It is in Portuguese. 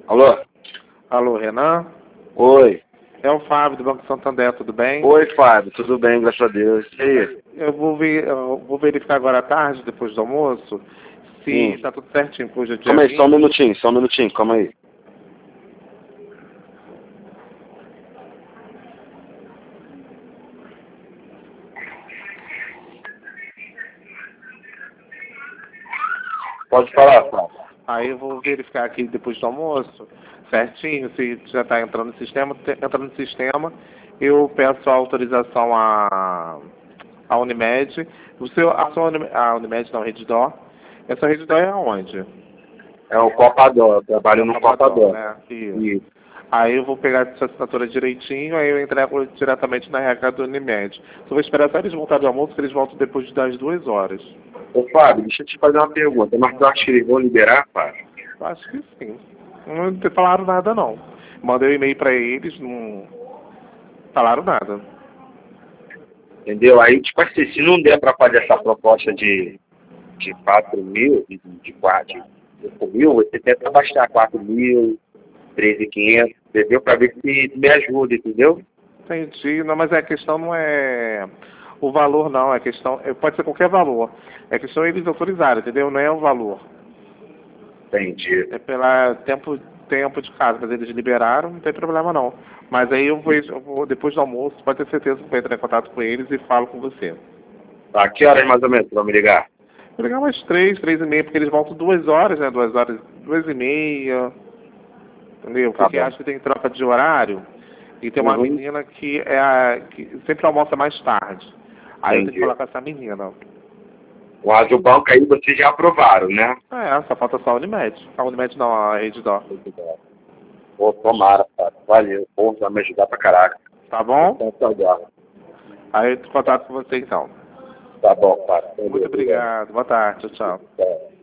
Alô? Alô, Renan? Oi. É o Fábio do Banco Santander, tudo bem? Oi, Fábio. Tudo bem, graças a Deus. E aí? Eu vou verificar agora à tarde, depois do almoço, se está tudo certinho para hoje é dia Calma aí, 20. só um minutinho, calma aí. Pode falar, Fábio. Aí eu vou verificar aqui depois do almoço, certinho, se já está entrando no sistema. Entrando no sistema, eu peço a autorização à Unimed. A Unimed não, Redditor. Essa Redditor é aonde? É o Copador, eu trabalho no Copador. Né? Isso. Aí eu vou pegar essa assinatura direitinho, aí eu entrego diretamente na RH do Unimed. Só vou esperar até eles voltarem do almoço, que eles voltam depois das 2 horas. Ô, Fábio, deixa eu te fazer uma pergunta. Mas tu acha que eles vão liberar, Fábio? Acho que sim. Não te falaram nada, não. Mandei um e-mail pra eles, não falaram nada. Entendeu? Aí, tipo assim, se não der pra fazer essa proposta de 4 mil, de 4 mil, você tenta baixar 4 mil, 13.500, entendeu? Pra ver se me ajuda, entendeu? Entendi. Não, mas a questão não é o valor, não. A questão pode ser qualquer valor. É questão eles autorizarem, entendeu? Não é o valor. Entendi. É pela tempo de casa, mas eles liberaram, não tem problema não. Mas aí eu vou depois do almoço, pode ter certeza que vou entrar em contato com eles e falo com você. Tá, que horas mais ou menos tu vai me ligar? Vou ligar umas 3, 3h30, porque eles voltam 2 horas, né? 2 horas, 2h30, entendeu? Tá Porque bom. acho que tem troca de horário e tem uma menina que que sempre almoça mais tarde. Aí eu tenho que Entendi. falar com essa menina. O Azul Banco aí vocês já aprovaram, né? Só falta só a Unimed. A Unimed não, a Redditor. Pô, tomara, cara. Valeu. Pô, vai me ajudar pra caraca. Tá bom? Então, tá, Aí eu te contato com você então. tá bom, cara. Muito obrigado. Boa tarde. Tchau, tchau. Tchau.